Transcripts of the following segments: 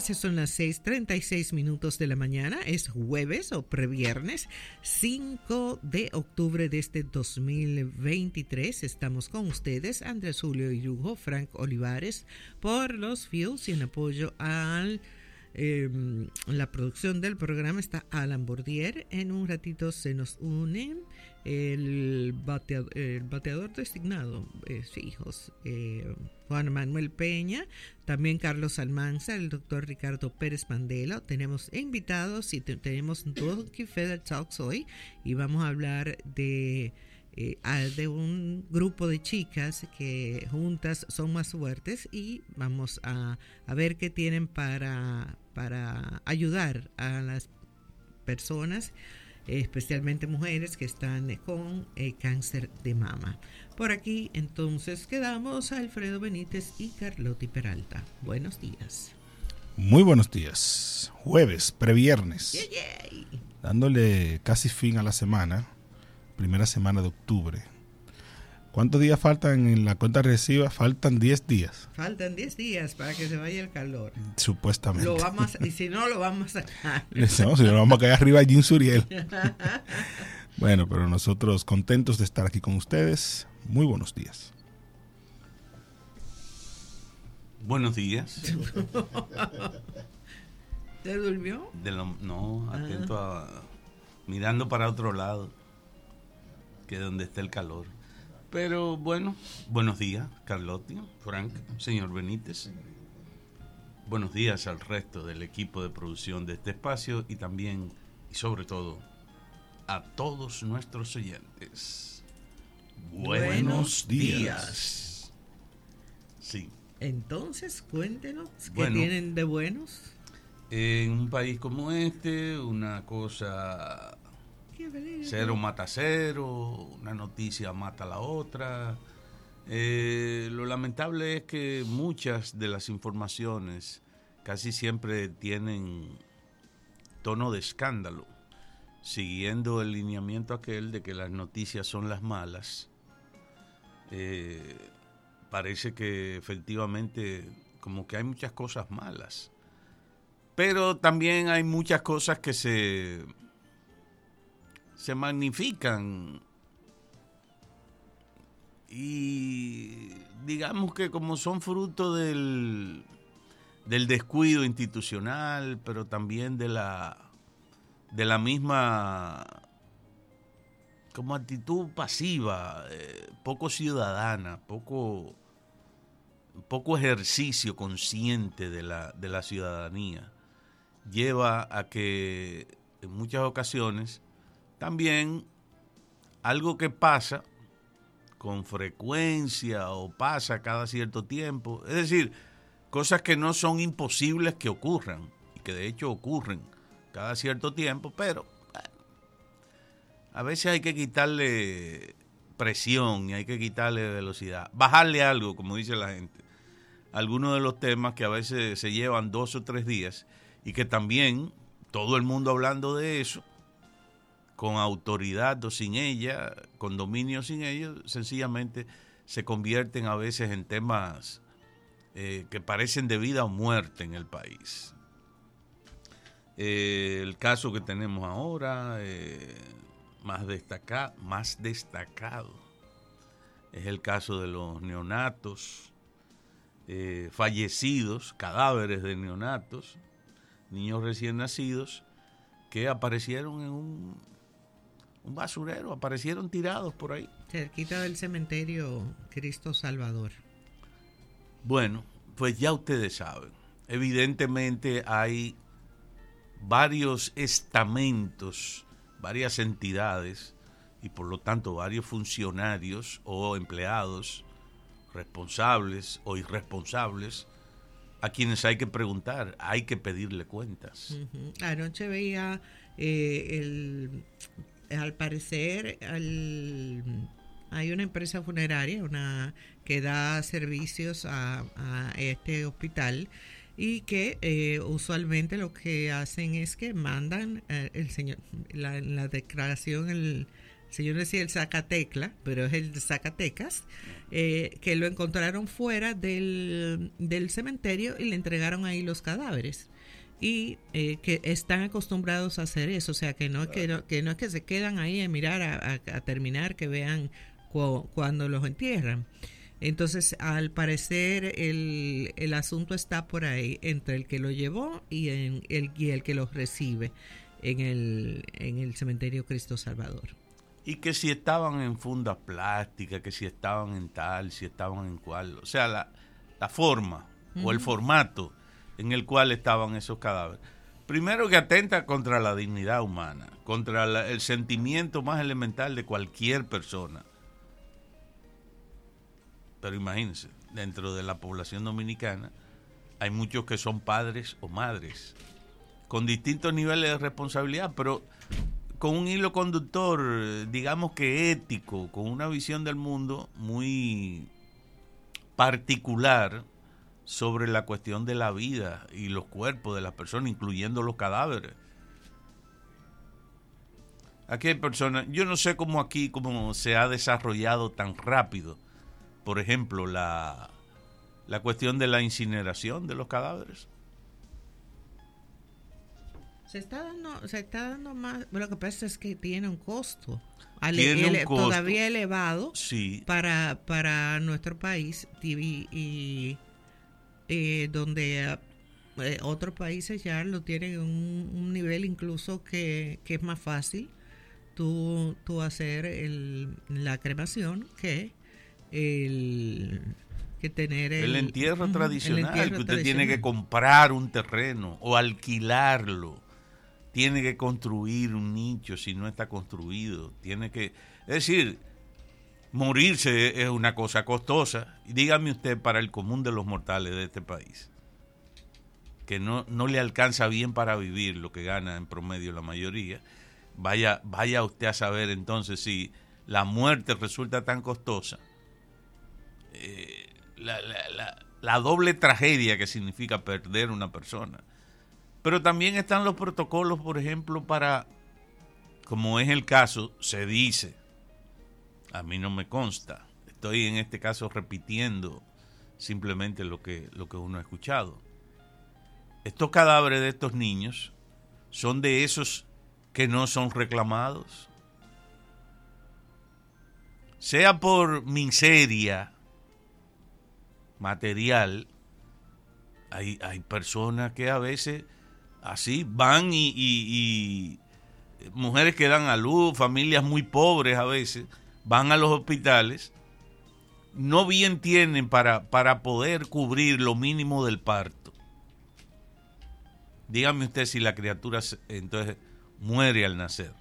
Son las 6:36 de la mañana, es jueves o previernes 5 de octubre de este 2023. Estamos con ustedes, Andrés Julio Irujo, Frank Olivares, por los Fields, y en apoyo a la producción del programa está Alan Bordier. En un ratito se nos une el bateador designado, Juan Manuel Peña, también Carlos Almanza, el doctor Ricardo Pérez Mandela. Tenemos invitados y tenemos Donkey Feather Talks hoy, y vamos a hablar de un grupo de chicas que juntas son más fuertes, y vamos a ver qué tienen para ayudar a las personas, especialmente mujeres que están con cáncer de mama. Por aquí entonces quedamos Alfredo Benítez y Carlotti Peralta. Buenos días. Muy buenos días. Jueves, previernes. Yay. Dándole casi fin a la semana, primera semana de octubre. ¿Cuántos días faltan en la cuenta regresiva? Faltan 10 días. Faltan 10 días para que se vaya el calor. Supuestamente. Y si no, lo vamos a sacar. No, si no, vamos a caer arriba a Jim Suriel. Bueno, pero nosotros contentos de estar aquí con ustedes. Muy buenos días. Buenos días. ¿Te durmió? No, atento mirando para otro lado, que es donde está el calor. Pero bueno, buenos días, Carlotti, Frank, señor Benítez. Buenos días al resto del equipo de producción de este espacio, y también, y sobre todo, a todos nuestros oyentes. Buenos días. Sí. Entonces, cuéntenos, ¿qué tienen de buenos? En un país como este, una cosa... Cero mata cero, una noticia mata la otra. Lo lamentable es que muchas de las informaciones casi siempre tienen tono de escándalo, siguiendo el lineamiento aquel de que las noticias son las malas. Parece que efectivamente como que hay muchas cosas malas, pero también hay muchas cosas que se magnifican, y digamos que como son fruto del descuido institucional, pero también de la misma como actitud pasiva, poco ciudadana, poco ejercicio consciente de la ciudadanía, lleva a que en muchas ocasiones también algo que pasa con frecuencia o pasa cada cierto tiempo, es decir, cosas que no son imposibles que ocurran, y que de hecho ocurren cada cierto tiempo, pero a veces hay que quitarle presión y hay que quitarle velocidad, bajarle algo, como dice la gente. Algunos de los temas que a veces se llevan 2 o 3 días, y que también todo el mundo hablando de eso, con autoridad o sin ella, con dominio o sin ella, sencillamente se convierten a veces en temas que parecen de vida o muerte en el país. El caso que tenemos ahora, más destacado, es el caso de los neonatos fallecidos, cadáveres de neonatos, niños recién nacidos, que aparecieron en un basurero, aparecieron tirados por ahí. Cerquita del cementerio Cristo Salvador. Bueno, pues ya ustedes saben, evidentemente hay varios estamentos, varias entidades, y por lo tanto varios funcionarios o empleados responsables o irresponsables a quienes hay que preguntar, hay que pedirle cuentas. Uh-huh. Anoche veía al parecer hay una empresa funeraria que da servicios a este hospital, y que usualmente lo que hacen es que mandan la declaración si yo no decía el Zacatecla, pero es el de Zacatecas, que lo encontraron fuera del cementerio y le entregaron ahí los cadáveres. Y que están acostumbrados a hacer eso, o sea, que no es que se quedan ahí a mirar a terminar, que vean cuando los entierran. Entonces, al parecer, el asunto está por ahí, entre el que lo llevó y el que los recibe en el cementerio Cristo Salvador. Y que si estaban en fundas plásticas, que si estaban en tal, si estaban en cual. O sea, la forma o el formato en el cual estaban esos cadáveres. Primero, que atenta contra la dignidad humana, contra el sentimiento más elemental de cualquier persona. Pero imagínense, dentro de la población dominicana hay muchos que son padres o madres, con distintos niveles de responsabilidad, pero con un hilo conductor, digamos que ético, con una visión del mundo muy particular sobre la cuestión de la vida y los cuerpos de las personas, incluyendo los cadáveres. Aquí hay personas, yo no sé cómo se ha desarrollado tan rápido, por ejemplo, la cuestión de la incineración de los cadáveres. Se está dando más. Lo que pasa es que tiene un costo. Todavía elevado, sí, para nuestro país y donde otros países ya lo tienen en un nivel incluso que es más fácil tú hacer la cremación que tener el entierro tradicional, que usted tiene que comprar un terreno o alquilarlo, tiene que construir un nicho si no está construido, es decir, morirse es una cosa costosa. Y dígame usted, para el común de los mortales de este país, que no le alcanza bien para vivir lo que gana en promedio la mayoría, vaya usted a saber entonces si la muerte resulta tan costosa. La doble tragedia que significa perder una persona. Pero también están los protocolos, por ejemplo, para, como es el caso, se dice, a mí no me consta, estoy en este caso repitiendo simplemente lo que uno ha escuchado. Estos cadáveres de estos niños son de esos que no son reclamados, sea por miseria material. Hay personas que a veces así van y mujeres que dan a luz, familias muy pobres a veces, van a los hospitales, no bien tienen para poder cubrir lo mínimo del parto. Dígame usted si la criatura entonces muere al nacer.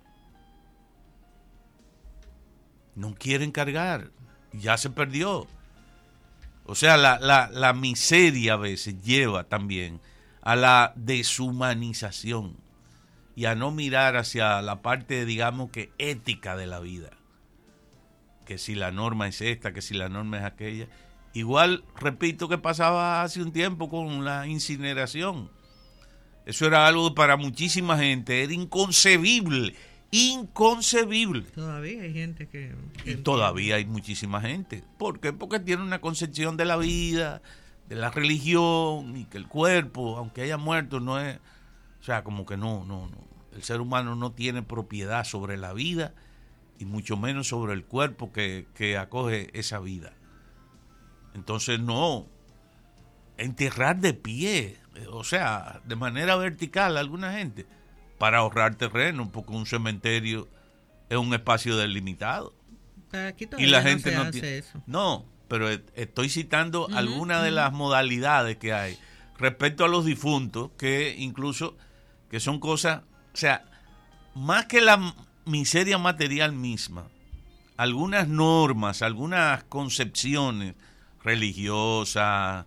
No quieren cargar, ya se perdió. O sea, la miseria a veces lleva también a la deshumanización y a no mirar hacia la parte, digamos, que ética de la vida. Que si la norma es esta, que si la norma es aquella. Igual, repito, que pasaba hace un tiempo con la incineración. Eso era algo para muchísima gente, era inconcebible. Todavía hay gente que y todavía hay muchísima gente. ¿Por qué? Porque tiene una concepción de la vida, de la religión, y que el cuerpo, aunque haya muerto, no es... O sea, como que no. El ser humano no tiene propiedad sobre la vida, y mucho menos sobre el cuerpo que acoge esa vida. Entonces, no. Enterrar de pie, o sea, de manera vertical a alguna gente, para ahorrar terreno, porque un cementerio es un espacio delimitado. Aquí y la gente no no hace tiene eso. No, pero estoy citando algunas de las modalidades que hay respecto a los difuntos, que incluso que son cosas, o sea, más que la miseria material misma, algunas normas, algunas concepciones religiosas,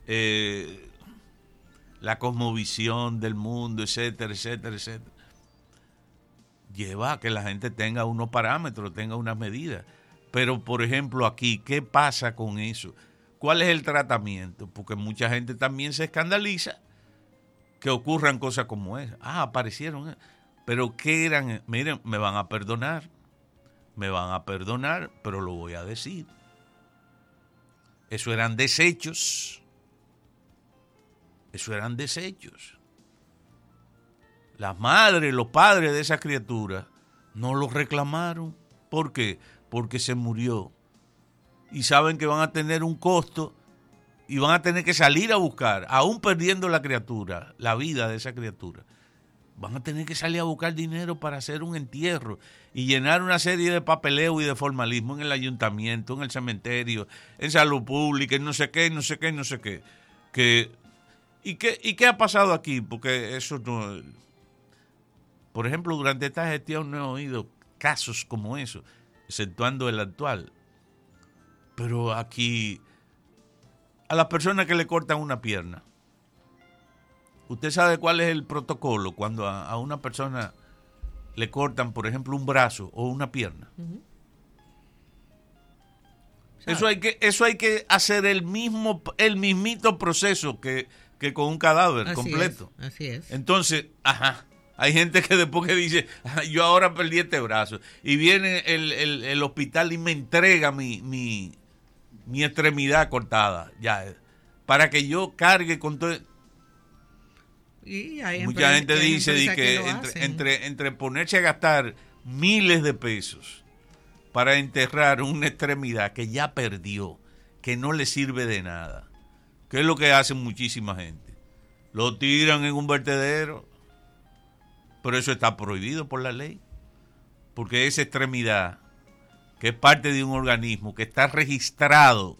la cosmovisión del mundo, etcétera, lleva a que la gente tenga unos parámetros, tenga unas medidas. Pero, por ejemplo, aquí, ¿qué pasa con eso? ¿Cuál es el tratamiento? Porque mucha gente también se escandaliza que ocurran cosas como esa. Aparecieron. Pero ¿qué eran? Miren, me van a perdonar. Me van a perdonar, pero lo voy a decir. Eso eran desechos. Eso eran desechos. Las madres, los padres de esa criatura no lo reclamaron. ¿Por qué? Porque se murió. Y saben que van a tener un costo y van a tener que salir a buscar, aún perdiendo la criatura, la vida de esa criatura. Van a tener que salir a buscar dinero para hacer un entierro y llenar una serie de papeleo y de formalismo en el ayuntamiento, en el cementerio, en salud pública, en no sé qué, no sé qué, no sé qué. ¿Y qué ha pasado aquí? Porque eso no... Por ejemplo, durante esta gestión no he oído casos como eso, exceptuando el actual. Pero aquí, a las personas que le cortan una pierna, ¿usted sabe cuál es el protocolo cuando a una persona le cortan, por ejemplo, un brazo o una pierna? Uh-huh. Eso hay que hacer el mismito proceso que con un cadáver completo. Así es. Entonces, hay gente que después que dice, yo ahora perdí este brazo, y viene el hospital y me entrega mi extremidad cortada, ya, para que yo cargue con todo. Y hay mucha gente dice que entre ponerse a gastar miles de pesos para enterrar una extremidad que ya perdió, que no le sirve de nada, que es lo que hacen muchísima gente, lo tiran en un vertedero, pero eso está prohibido por la ley, porque esa extremidad, que es parte de un organismo que está registrado,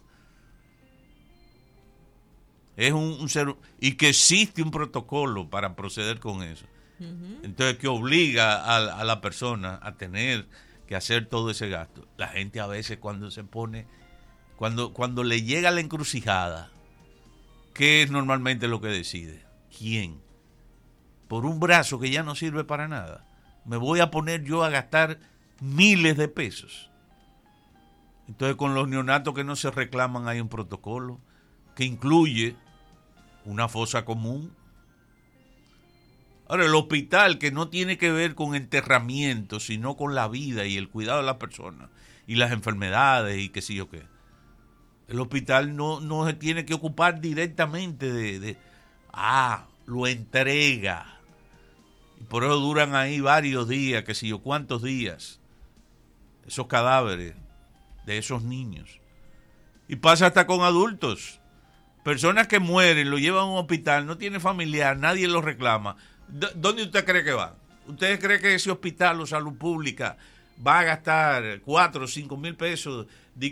es un ser, y que existe un protocolo para proceder con eso. Uh-huh. Entonces, que obliga a la persona a tener que hacer todo ese gasto. La gente a veces cuando se pone, cuando le llega la encrucijada, ¿qué es normalmente lo que decide? ¿Quién? Por un brazo que ya no sirve para nada, me voy a poner yo a gastar miles de pesos. Entonces, con los neonatos que no se reclaman hay un protocolo que incluye una fosa común. Ahora, el hospital, que no tiene que ver con enterramiento, sino con la vida y el cuidado de las personas y las enfermedades y qué sé yo qué. El hospital no se tiene que ocupar directamente lo entrega. Y por eso duran ahí varios días, qué sé yo cuántos días, esos cadáveres de esos niños. Y pasa hasta con adultos. Personas que mueren, lo llevan a un hospital, no tiene familiar, nadie los reclama. ¿Dónde usted cree que van? ¿Usted cree que ese hospital o salud pública va a gastar 4 o 5 mil pesos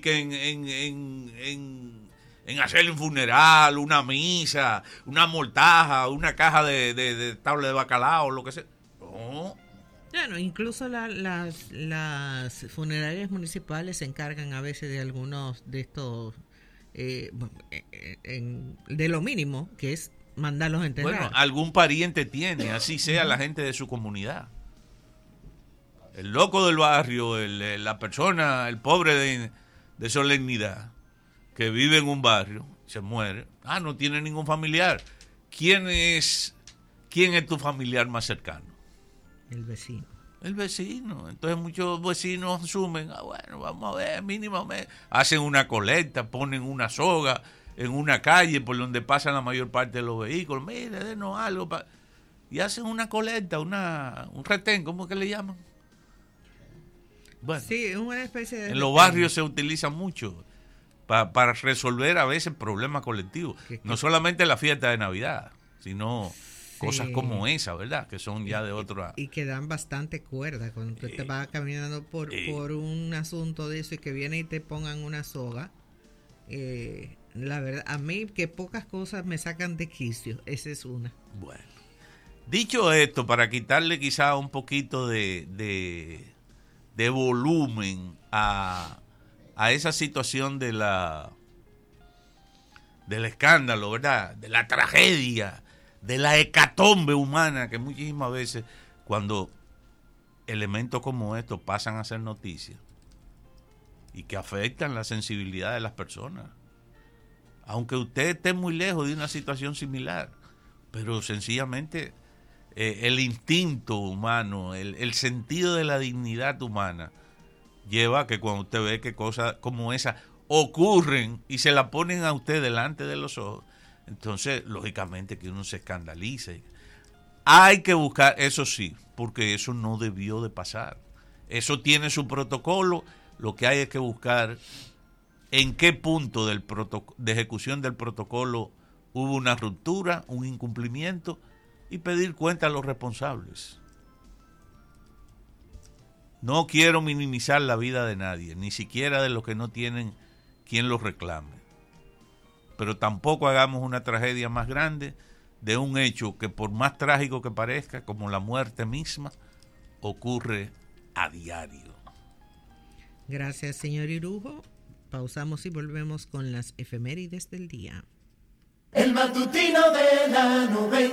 en hacerle un funeral, una misa, una mortaja, una caja de tabla de bacalao, lo que sea? No. Bueno, incluso las funerarias municipales se encargan a veces de algunos de estos, de lo mínimo, que es mandarlos a enterrar. Bueno, algún pariente tiene, así sea la gente de su comunidad. El loco del barrio, la persona, el pobre de solemnidad, que vive en un barrio, se muere. No tiene ningún familiar. ¿Quién es tu familiar más cercano? El vecino. El vecino. Entonces muchos vecinos asumen, bueno, vamos a ver, mínimamente. Hacen una colecta, ponen una soga en una calle por donde pasan la mayor parte de los vehículos. Mire, denos algo. Y hacen una colecta, un retén, ¿cómo que le llaman? Bueno, sí, una especie de... En los barrios se utiliza mucho para resolver a veces problemas colectivos. No solamente la fiesta de Navidad, sino... cosas como esa, ¿verdad? Que son ya de otro... Y que dan bastante cuerda cuando tú te vas caminando por un asunto de eso y que viene y te pongan una soga. La verdad, a mí que pocas cosas me sacan de quicio. Esa es una. Bueno. Dicho esto, para quitarle quizá un poquito de volumen a esa situación del escándalo, ¿verdad? De la tragedia, de la hecatombe humana, que muchísimas veces cuando elementos como estos pasan a ser noticias y que afectan la sensibilidad de las personas, aunque usted esté muy lejos de una situación similar, pero sencillamente el instinto humano, el sentido de la dignidad humana lleva a que cuando usted ve que cosas como esa ocurren y se la ponen a usted delante de los ojos, entonces lógicamente que uno se escandalice. Hay que buscar, eso sí, porque eso no debió de pasar. Eso tiene su protocolo, lo que hay es que buscar en qué punto de ejecución del protocolo hubo una ruptura, un incumplimiento, y pedir cuenta a los responsables. No quiero minimizar la vida de nadie, ni siquiera de los que no tienen quien los reclame. Pero tampoco hagamos una tragedia más grande de un hecho que, por más trágico que parezca, como la muerte misma, ocurre a diario. Gracias, señor Irujo. Pausamos y volvemos con las efemérides del día. El matutino de la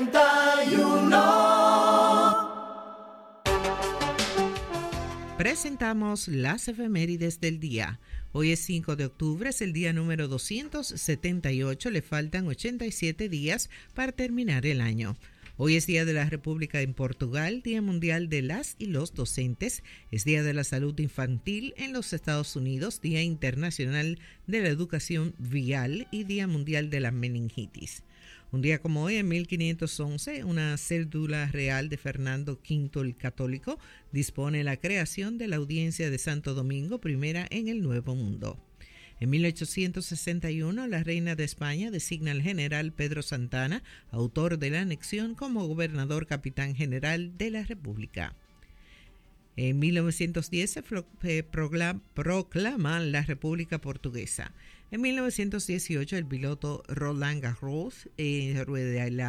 91. Presentamos las efemérides del día. Hoy es 5 de octubre, es el día número 278, le faltan 87 días para terminar el año. Hoy es Día de la República en Portugal, Día Mundial de las y los Docentes, es Día de la Salud Infantil en los Estados Unidos, Día Internacional de la Educación Vial y Día Mundial de la Meningitis. Un día como hoy, en 1511, una cédula real de Fernando V el Católico dispone la creación de la Audiencia de Santo Domingo, primera en el Nuevo Mundo. En 1861, la reina de España designa al general Pedro Santana, autor de la anexión, como gobernador capitán general de la República. En 1910 se proclama la República Portuguesa. En 1918, el piloto Roland Garros rueda la